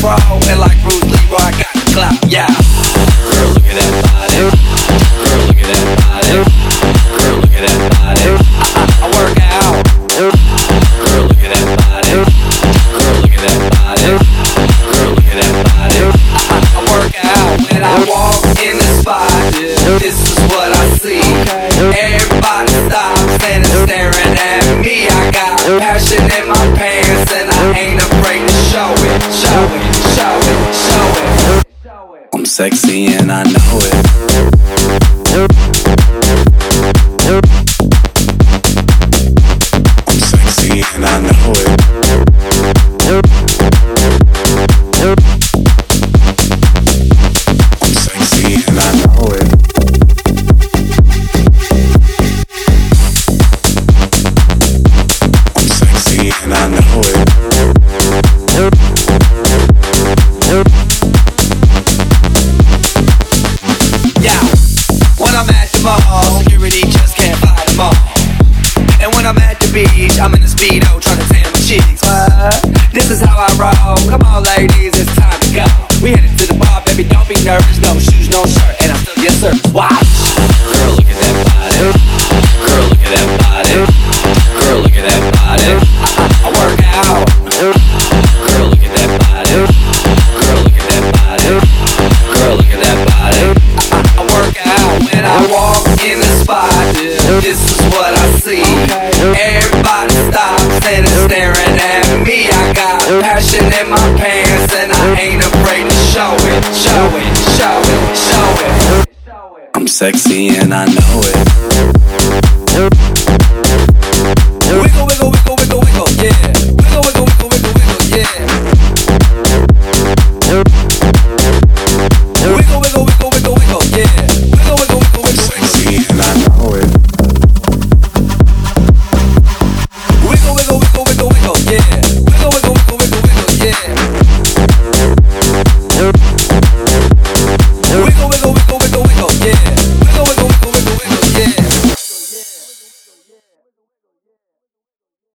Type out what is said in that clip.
pro, and like Bruce Lee, I got the clout, yeah. Girl, look at that body. Girl, look at that body. Girl, look at that body. I work out. Girl, look at that body. Girl, look at that body. Girl, look at that body. I work out when I walk in the spot. This is what I see. Everybody stops and is staring at me. I got passion in my pants and I ain't afraid to show it. Show it, show it, show it. I'm sexy and I know it. I'm sexy and I know it. I'm sexy and I know it. I'm sexy and I know it. Yeah, when I'm at the mall, security just can't fly them all. And when I'm at the beach, I'm in a Speedo trying to tan my cheeks. This is how I roll. Come on, ladies, it's time to go. We headed to the bar, baby, don't be nervous. No shoes, no shirt, and I'm still your service. Watch. Girl, look at that body. Girl, look at that body. Girl, look at that body. I work out. Girl, look at that body. Girl, look at that body. Girl, look at that body. I work out when I walk in the spot. This is what I see. Everybody stops and is staring at me. I got passion in my pants and I ain't afraid to show it. Show it, show it, show it. I'm sexy and I know it.